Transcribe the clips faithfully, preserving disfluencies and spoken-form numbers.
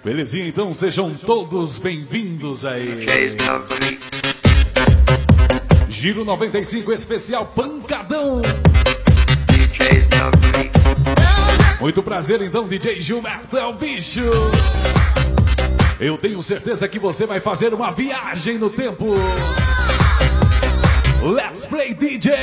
Belezinha, então sejam todos bem-vindos aí. Giro noventa e cinco especial Pancadão. Muito prazer então, D J Gilberto é o bicho. Eu tenho certeza que você vai fazer uma viagem no tempo. Let's play D J.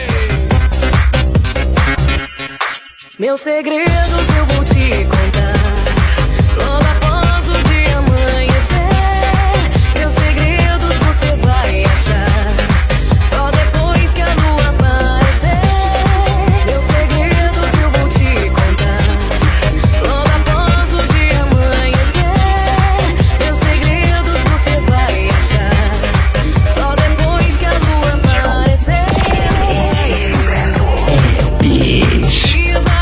Meus segredos eu vou te contar logo após o dia amanhecer. Meus segredos você vai achar só depois que a lua aparecer. Meus segredos eu vou te contar logo após o dia amanhecer. Meus segredos você vai achar só depois que a lua aparecer. Bicho.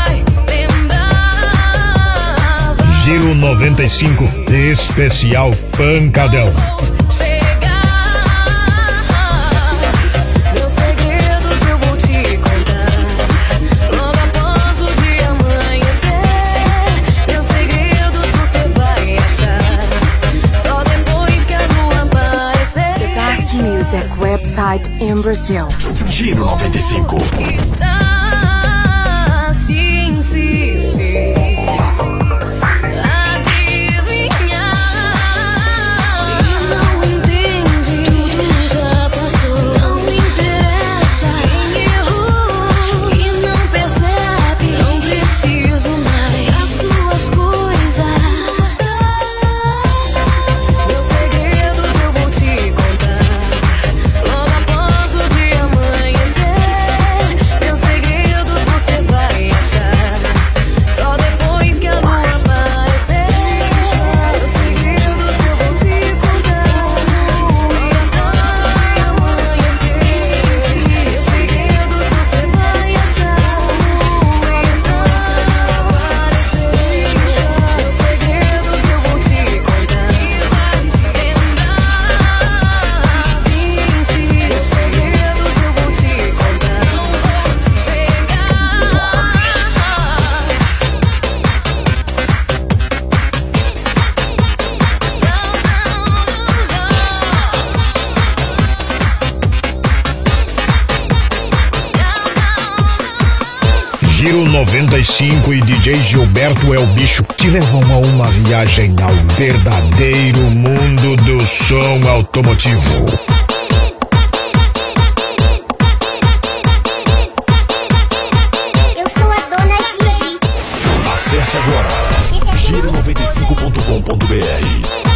Giro noventa e cinco especial Pancadão. Meus segredos eu vou te contar logo após o dia amanhecer. Meus segredos você vai achar só depois que a lua aparecer. The best music website in Brazil. Giro noventa e cinco. Está se insistir. Giro noventa e cinco e D J Gilberto é o bicho te levam a uma viagem ao verdadeiro mundo do som automotivo. Eu sou a dona Giri. Acesse agora giro noventa e cinco ponto com ponto br.